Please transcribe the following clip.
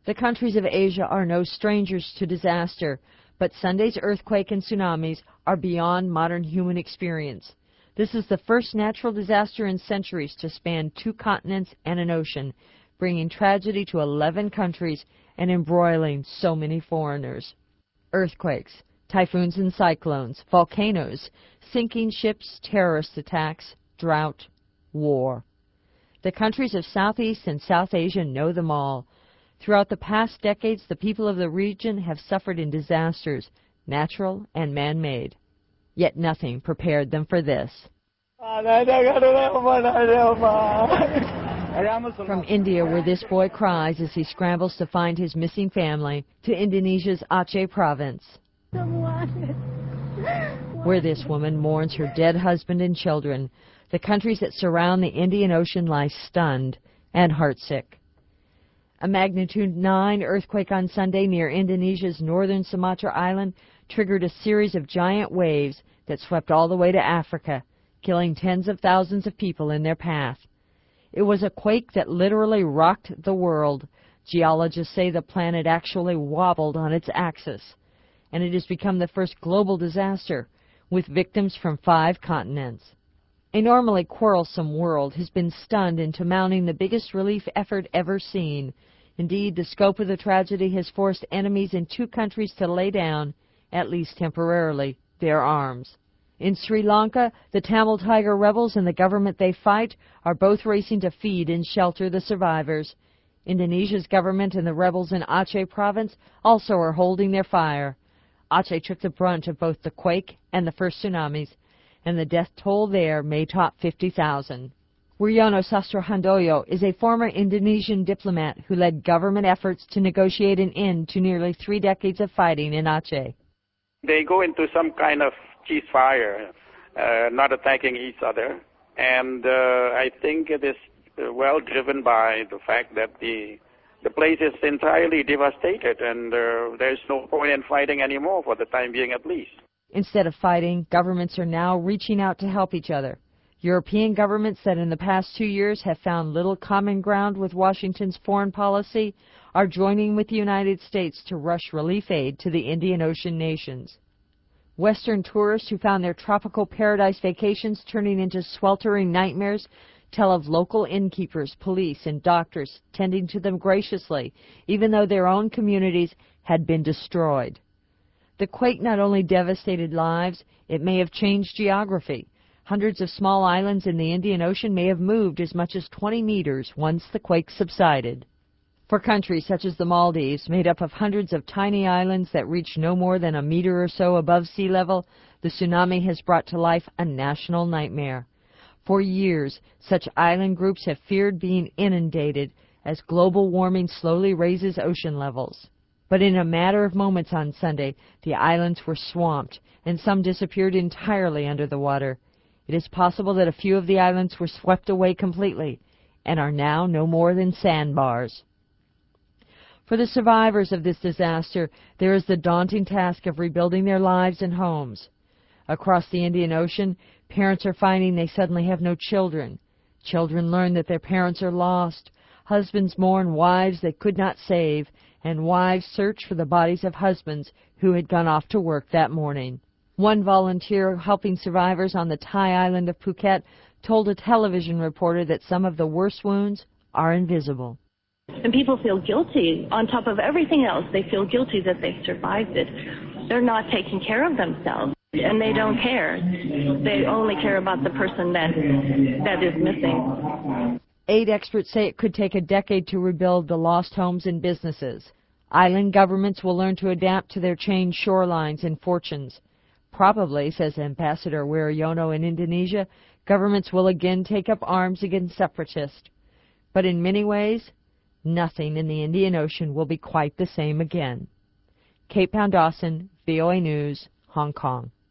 The countries of Asia are no strangers to disaster, but Sunday's earthquake and tsunamis are beyond modern human experience. This is the first natural disaster in centuries to span 2 continents and an ocean, bringing tragedy to 11 countries and embroiling so many foreigners. Earthquakes, typhoons and cyclones, volcanoes, sinking ships, terrorist attacks, drought, war. The countries of Southeast and South Asia know them all. Throughout the past decades, the people of the region have suffered in disasters, natural and man-made. Yet nothing prepared them for this. From India, where this boy cries as he scrambles to find his missing family, to Indonesia's Aceh province, where this woman mourns her dead husband and children, the countries that surround the Indian Ocean lie stunned and heartsick. A magnitude 9 earthquake on Sunday near Indonesia's northern Sumatra island triggered a series of giant waves that swept all the way to Africa, killing tens of thousands of people in their path. It was a quake that literally rocked the world. Geologists say the planet actually wobbled on its axis, and it has become the first global disaster, with victims from 5 continents. A normally quarrelsome world has been stunned into mounting the biggest relief effort ever seen. Indeed, the scope of the tragedy has forced enemies in 2 countries to lay down, at least temporarily, their arms. In Sri Lanka, the Tamil Tiger rebels and the government they fight are both racing to feed and shelter the survivors. Indonesia's government and the rebels in Aceh province also are holding their fire. Aceh took the brunt of both the quake and the first tsunamis, and the death toll there may top 50,000. Wiono Sastrohandoyo is a former Indonesian diplomat who led government efforts to negotiate an end to nearly 3 decades of fighting in Aceh. They go into some kind of ceasefire, not attacking each other, and I think it is well driven by the fact that the place is entirely devastated, and there's no point in fighting anymore for the time being at least. Instead of fighting, governments are now reaching out to help each other. European governments that in the past 2 years have found little common ground with Washington's foreign policy are joining with the United States to rush relief aid to the Indian Ocean nations. Western tourists who found their tropical paradise vacations turning into sweltering nightmares tell of local innkeepers, police, and doctors tending to them graciously, even though their own communities had been destroyed. The quake not only devastated lives, it may have changed geography. Hundreds of small islands in the Indian Ocean may have moved as much as 20 meters once the quake subsided. For countries such as the Maldives, made up of hundreds of tiny islands that reach no more than a meter or so above sea level, the tsunami has brought to life a national nightmare. For years, such island groups have feared being inundated as global warming slowly raises ocean levels. But in a matter of moments on Sunday, the islands were swamped, and some disappeared entirely under the water. It is possible that a few of the islands were swept away completely, and are now no more than sandbars. For the survivors of this disaster, there is the daunting task of rebuilding their lives and homes. Across the Indian Ocean, parents are finding they suddenly have no children. Children learn that their parents are lost. Husbands mourn wives they could not save, and wives search for the bodies of husbands who had gone off to work that morning. One volunteer helping survivors on the Thai island of Phuket told a television reporter that some of the worst wounds are invisible. And people feel guilty. On top of everything else, they feel guilty that they survived it. They're not taking care of themselves, and they don't care. They only care about the person that is missing. Aid experts say it could take a decade to rebuild the lost homes and businesses. Island governments will learn to adapt to their changed shorelines and fortunes. Probably, says Ambassador Wiono in Indonesia, governments will again take up arms against separatists. But in many ways, nothing in the Indian Ocean will be quite the same again. Kate Pound Dawson, VOA News, Hong Kong.